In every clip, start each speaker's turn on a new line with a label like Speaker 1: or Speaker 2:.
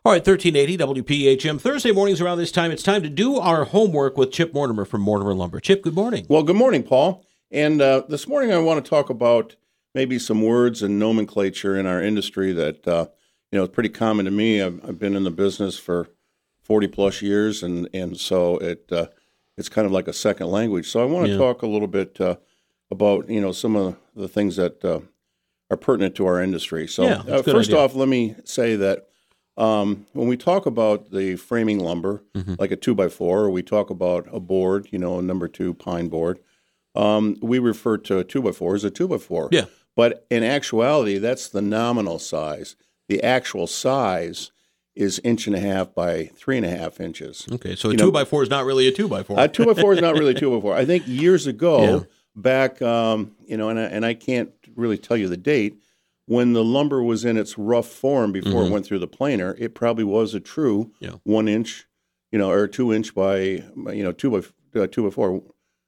Speaker 1: All right, 1380 WPHM. Thursday mornings around this time, it's time to do our homework with Chip Mortimer from Mortimer Lumber. Chip, good morning.
Speaker 2: Well, good morning, Paul. And this morning I want to talk about maybe some words and nomenclature in our industry that, is pretty common to me. I've been in the business for 40-plus years, and so it's kind of like a second language. So I want to talk a little bit about, some of the things that are pertinent to our industry. So first off, let me say that when we talk about the framing lumber, like a 2x4, or we talk about a board, a number 2 pine board, we refer to a 2x4 as a 2x4.
Speaker 1: Yeah.
Speaker 2: But in actuality, that's the nominal size. The actual size is 1.5 by 3.5 inches.
Speaker 1: Okay, so a 2x4 is not really a 2x4.
Speaker 2: A 2x4 is not really a 2x4. I think years ago, back, and I can't really tell you the date, when the lumber was in its rough form before it went through the planer, it probably was a true 1 inch, or 2 inch by, 2x4,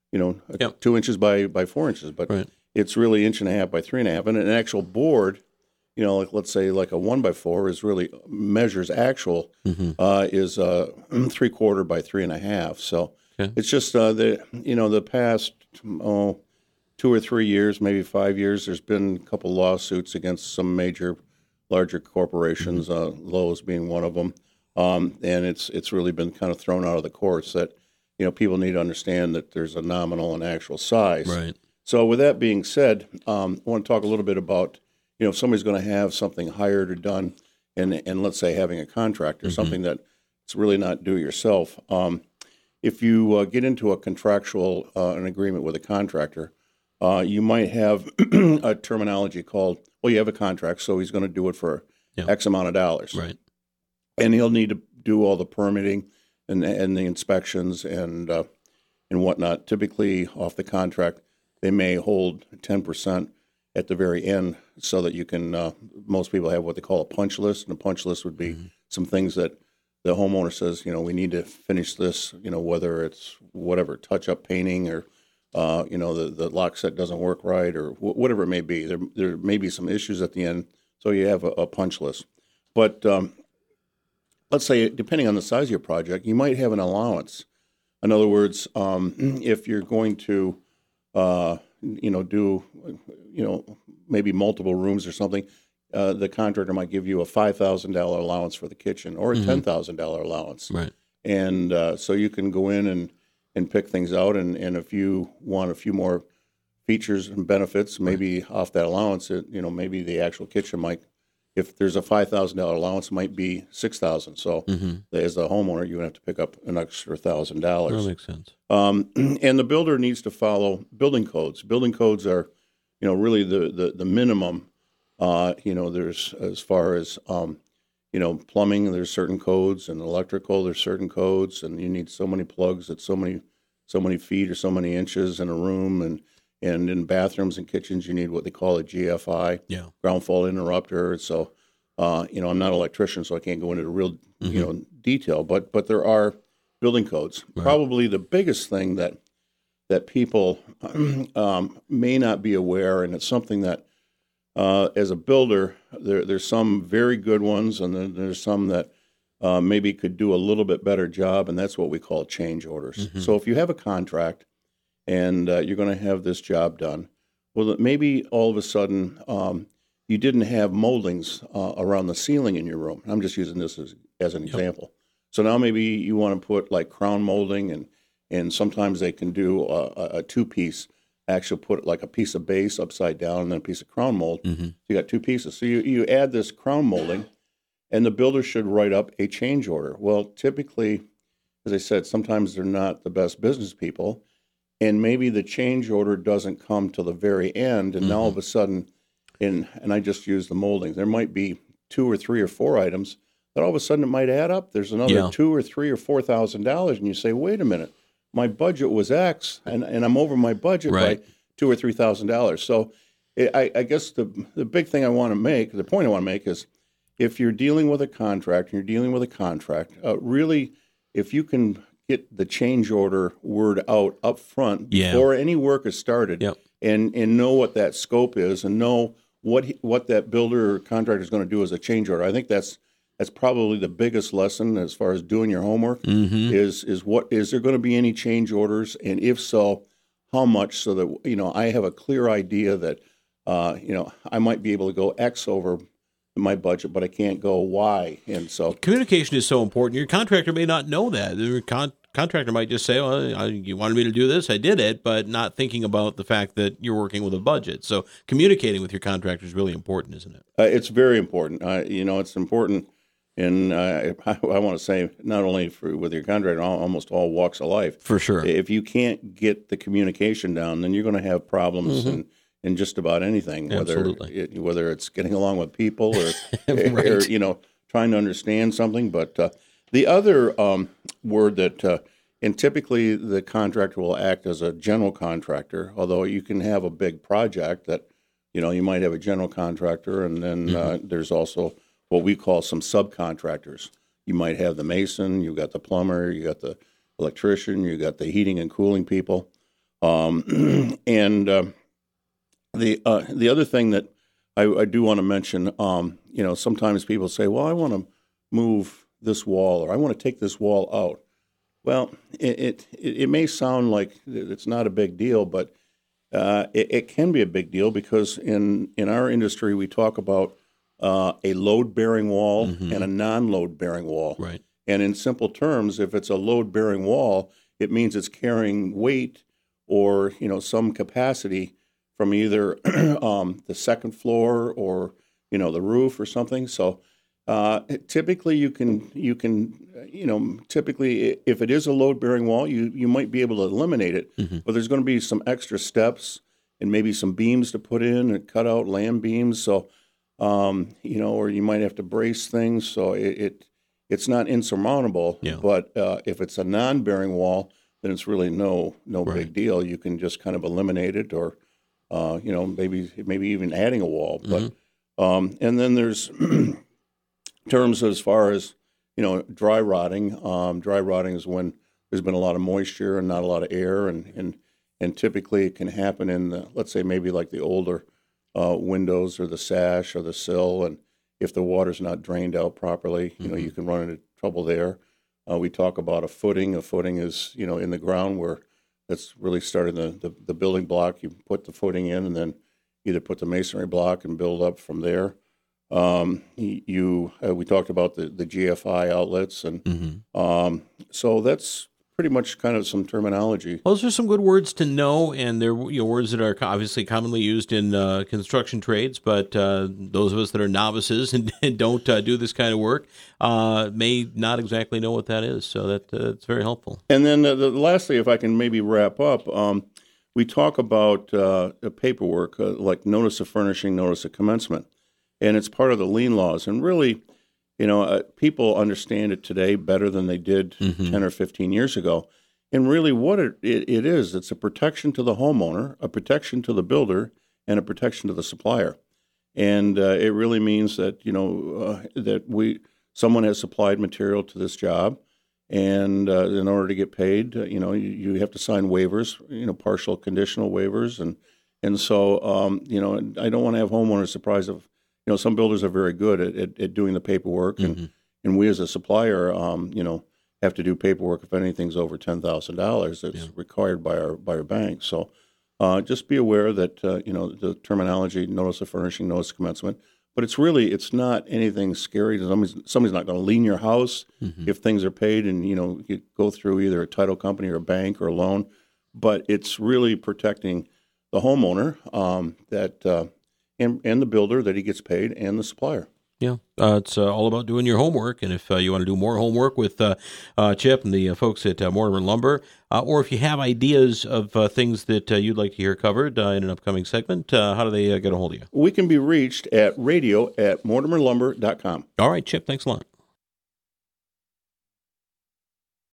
Speaker 2: 2 inches by 4 inches. But it's really 1.5 by 3.5. And an actual board, like let's say like a 1x4 is really measures actual is 3/4 by 3.5. So it's just the past 2 or 3 years, maybe 5 years, there's been a couple lawsuits against some larger corporations, Lowe's being one of them, and it's really been kind of thrown out of the courts that people need to understand that there's a nominal and actual size.
Speaker 1: Right.
Speaker 2: So with that being said, I want to talk a little bit about if somebody's going to have something hired or done, and let's say having a contractor, something that it's really not do yourself. If you get into a contractual an agreement with a contractor, you might have a terminology called, you have a contract, so he's going to do it for X amount of dollars.
Speaker 1: Right.
Speaker 2: And he'll need to do all the permitting and the inspections and whatnot. Typically, off the contract, they may hold 10% at the very end so that you can, most people have what they call a punch list, and a punch list would be some things that the homeowner says, we need to finish this, whether it's whatever, touch-up painting or the lock set doesn't work right or whatever it may be. There may be some issues at the end, so you have a punch list. But let's say, depending on the size of your project, you might have an allowance. In other words, if you're going to, do, maybe multiple rooms or something, the contractor might give you a $5,000 allowance for the kitchen or a $10,000 allowance.
Speaker 1: Right.
Speaker 2: And so you can go in and pick things out, and if you want a few more features and benefits, maybe off that allowance, maybe the actual kitchen might, if there's a $5,000 allowance, it might be $6,000. So as the homeowner, you would have to pick up an extra $1,000.
Speaker 1: That makes sense.
Speaker 2: And the builder needs to follow building codes. Building codes are, really the minimum. There's as far as plumbing, there's certain codes, and electrical, there's certain codes, and you need so many plugs at so many feet or so many inches in a room, and in bathrooms and kitchens, you need what they call a GFI, ground fault interrupter. So, I'm not an electrician, so I can't go into the real, detail, but there are building codes. Right. Probably the biggest thing that people may not be aware, and it's something that as a builder, there's some very good ones, and then there's some that maybe could do a little bit better job, and that's what we call change orders. So if you have a contract and you're going to have this job done, well, maybe all of a sudden you didn't have moldings around the ceiling in your room. I'm just using this as an example. So now maybe you want to put like crown molding, and sometimes they can do a two-piece. Actually put like a piece of base upside down and then a piece of crown mold. So you got two pieces. So you add this crown molding, and the builder should write up a change order. Well, typically, as I said, sometimes they're not the best business people, and maybe the change order doesn't come to the very end, and now all of a sudden, and I just use the molding, there might be 2 or 3 or 4 items that all of a sudden it might add up. There's another $2,000 or $3,000 or $4,000, and you say, wait a minute. My budget was X, and I'm over my budget by $2,000 or $3,000. So, I guess the big thing I want to make, the point I want to make is, if you're dealing with a contract, really, if you can get the change order word out up front before any work is started, and know what that scope is, and know what that builder or contractor is going to do as a change order. I think that's that's probably the biggest lesson as far as doing your homework. Is there going to be any change orders, and if so, how much, so that I have a clear idea that I might be able to go X over my budget, but I can't go Y. And so
Speaker 1: communication is so important. Your contractor may not know that. Your contractor might just say, well, you wanted me to do this, I did it, but not thinking about the fact that you're working with a budget. So communicating with your contractor is really important, isn't it?
Speaker 2: It's very important. It's important. And I want to say not only with your contractor, almost all walks of life.
Speaker 1: For sure.
Speaker 2: If you can't get the communication down, then you're going to have problems in just about anything. Whether it's getting along with people or,
Speaker 1: right.
Speaker 2: or trying to understand something. But the other word that and typically the contractor will act as a general contractor, although you can have a big project that you might have a general contractor, and then there's also what we call some subcontractors. You might have the mason, you got the plumber, you got the electrician, you got the heating and cooling people, and the other thing that I do want to mention, sometimes people say, well, I want to move this wall, or I want to take this wall out. Well, it may sound like it's not a big deal, but it can be a big deal, because in our industry we talk about a load-bearing wall and a non-load-bearing wall.
Speaker 1: Right.
Speaker 2: And in simple terms, if it's a load-bearing wall, it means it's carrying weight or some capacity from either the second floor or the roof or something. So typically you can typically, if it is a load-bearing wall, you might be able to eliminate it, but there's going to be some extra steps and maybe some beams to put in and cut out land beams. So or you might have to brace things, so it's not insurmountable.
Speaker 1: Yeah.
Speaker 2: But if it's a non-bearing wall, then it's really no
Speaker 1: Right.
Speaker 2: big deal. You can just kind of eliminate it, or maybe even adding a wall. But and then there's terms as far as dry rotting. Dry rotting is when there's been a lot of moisture and not a lot of air, and typically it can happen in let's say maybe like the older windows or the sash or the sill, and if the water's not drained out properly, you can run into trouble there. We talk about a footing. A footing is in the ground, where that's really starting the building block. You put the footing in, and then either put the masonry block and build up from there. We talked about the GFI outlets, and so that's pretty much kind of some terminology.
Speaker 1: Well, those are some good words to know, and they're words that are obviously commonly used in construction trades, but those of us that are novices and don't do this kind of work may not exactly know what that is, so that's very helpful.
Speaker 2: And then lastly, if I can maybe wrap up, we talk about paperwork, like notice of furnishing, notice of commencement, and it's part of the lien laws, and really people understand it today better than they did 10 or 15 years ago. And really what it is, it's a protection to the homeowner, a protection to the builder, and a protection to the supplier. And it really means that, that someone has supplied material to this job, and in order to get paid, you have to sign waivers, partial conditional waivers. And so, I don't want to have homeowners surprised of, some builders are very good at doing the paperwork, and we as a supplier, have to do paperwork if anything's over $10,000 that's required by our bank. So just be aware that the terminology, notice of furnishing, notice of commencement, but it's not anything scary. Somebody's not going to lien your house if things are paid, and you go through either a title company or a bank or a loan. But it's really protecting the homeowner and the builder that he gets paid, and the supplier.
Speaker 1: Yeah, it's all about doing your homework, and if you want to do more homework with Chip and the folks at Mortimer Lumber, or if you have ideas of things that you'd like to hear covered in an upcoming segment, how do they get a hold of you?
Speaker 2: We can be reached at radio@mortimerlumber.com.
Speaker 1: All right, Chip, thanks a lot.